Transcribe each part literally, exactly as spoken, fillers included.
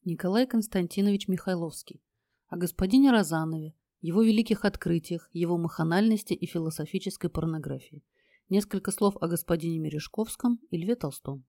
Николай Константинович Михайловский. О господине Розанове, его великих открытиях, его маханальности и философической порнографии. Несколько слов о господине Мережковском и Льве Толстом.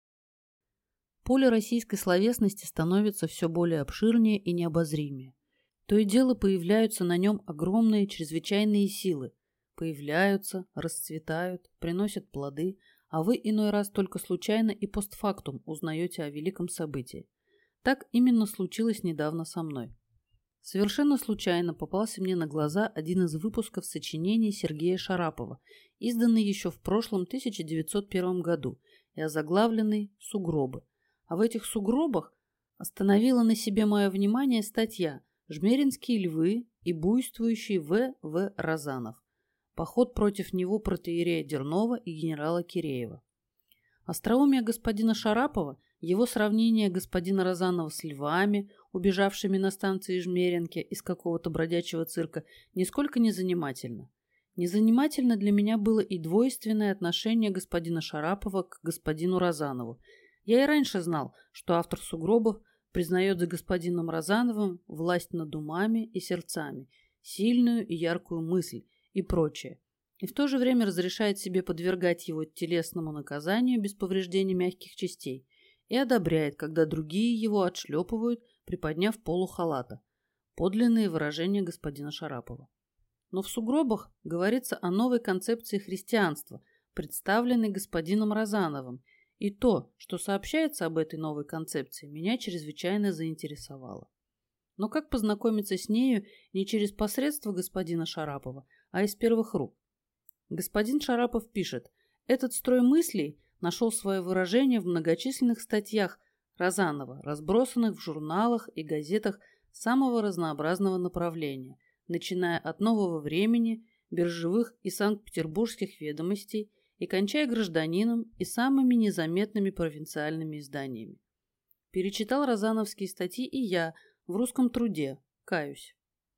Поле российской словесности становится все более обширнее и необозримее. То и дело появляются на нем огромные чрезвычайные силы. Появляются, расцветают, приносят плоды, а вы иной раз только случайно и постфактум узнаете о великом событии. Так именно случилось недавно со мной. Совершенно случайно попался мне на глаза один из выпусков сочинений Сергея Шарапова, изданный еще в прошлом тысяча девятьсот первом году и озаглавленный «Сугробы». А в этих сугробах остановила на себе мое внимание статья «Жмеринские львы и буйствующий В. В. Розанов. Поход против него протоиерея Дернова и генерала Киреева». Остроумие господина Шарапова, его сравнение господина Розанова с львами, убежавшими на станции Жмеринки из какого-то бродячего цирка, нисколько не занимательно. Незанимательно для меня было и двойственное отношение господина Шарапова к господину Розанову. Я и раньше знал, что автор «Сугробов» признает за господином Розановым власть над умами и сердцами, сильную и яркую мысль и прочее, и в то же время разрешает себе подвергать его телесному наказанию без повреждения мягких частей и одобряет, когда другие его отшлепывают, приподняв полу халата. Подлинные выражения господина Шарапова. Но в «Сугробах» говорится о новой концепции христианства, представленной господином Розановым, и то, что сообщается об этой новой концепции, меня чрезвычайно заинтересовало. Но как познакомиться с нею не через посредство господина Шарапова, а из первых рук? Господин Шарапов пишет: «Этот строй мыслей нашел свое выражение в многочисленных статьях Розанова, разбросанных в журналах и газетах самого разнообразного направления, начиная от «Нового времени», «Биржевых» и «Санкт-Петербургских ведомостей» и кончая «Гражданином» и самыми незаметными провинциальными изданиями. Перечитал розановские статьи и я в «Русском труде», каюсь.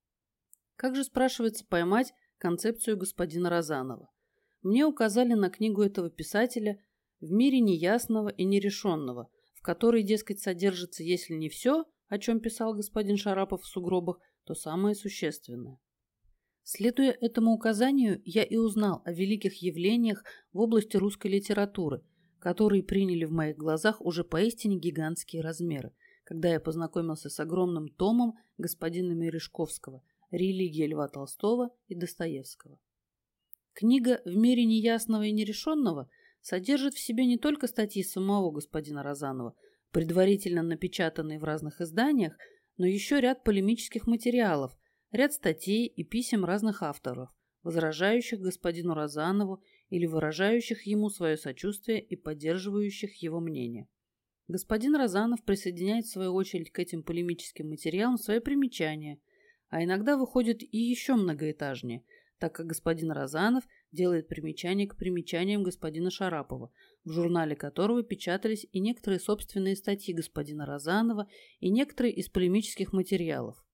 Как же, спрашивается, поймать концепцию господина Розанова? Мне указали на книгу этого писателя «В мире неясного и нерешенного», в которой, дескать, содержится, если не все, о чем писал господин Шарапов в «Сугробах», то самое существенное. Следуя этому указанию, я и узнал о великих явлениях в области русской литературы, которые приняли в моих глазах уже поистине гигантские размеры, когда я познакомился с огромным томом господина Мережковского «Религия Льва Толстого и Достоевского». Книга «В мире неясного и нерешенного» содержит в себе не только статьи самого господина Розанова, предварительно напечатанные в разных изданиях, но еще ряд полемических материалов, ряд статей и писем разных авторов, возражающих господину Розанову или выражающих ему свое сочувствие и поддерживающих его мнение. Господин Розанов присоединяет в свою очередь к этим полемическим материалам свои примечания, а иногда выходит и еще многоэтажнее, так как господин Розанов делает примечания к примечаниям господина Шарапова, в журнале которого печатались и некоторые собственные статьи господина Розанова, и некоторые из полемических материалов.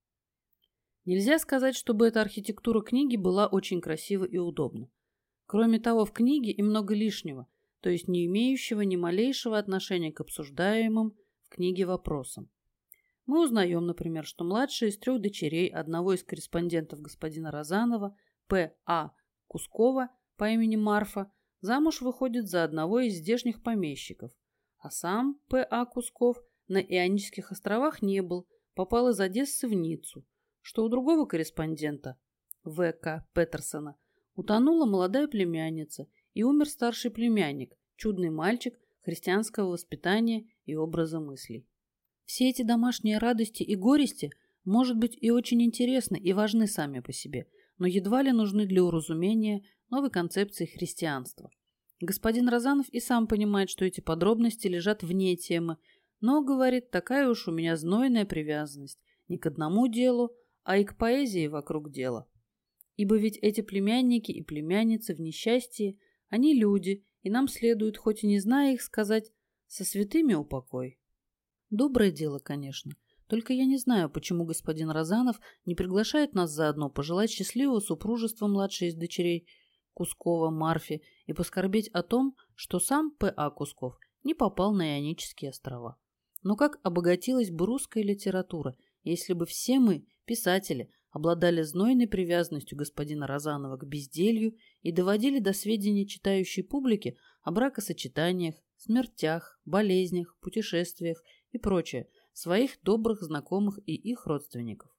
Нельзя сказать, чтобы эта архитектура книги была очень красива и удобна. Кроме того, в книге и много лишнего, то есть не имеющего ни малейшего отношения к обсуждаемым в книге вопросам. Мы узнаем, например, что младшая из трех дочерей одного из корреспондентов господина Розанова, П. А. Кускова по имени Марфа, замуж выходит за одного из здешних помещиков, а сам П. А. Кусков на Ионических островах не был, попал из Одессы в Ниццу, что у другого корреспондента, В. К. Петерсона, утонула молодая племянница и умер старший племянник, чудный мальчик христианского воспитания и образа мыслей. Все эти домашние радости и горести, может быть, и очень интересны и важны сами по себе, но едва ли нужны для уразумения новой концепции христианства. Господин Розанов и сам понимает, что эти подробности лежат вне темы, но, говорит, такая уж у меня знойная привязанность не к одному делу, а и к поэзии вокруг дела. Ибо ведь эти племянники и племянницы в несчастье, они люди, и нам следует, хоть и не зная их, сказать «со святыми упокой». Доброе дело, конечно. Только я не знаю, почему господин Розанов не приглашает нас заодно пожелать счастливого супружества младшей из дочерей Кускова Марфе и поскорбеть о том, что сам П. А. Кусков не попал на Ионические острова. Но как обогатилась бы русская литература, если бы все мы, писатели, обладали знойной привязанностью господина Розанова к безделью и доводили до сведения читающей публики о бракосочетаниях, смертях, болезнях, путешествиях и прочее своих добрых знакомых и их родственников.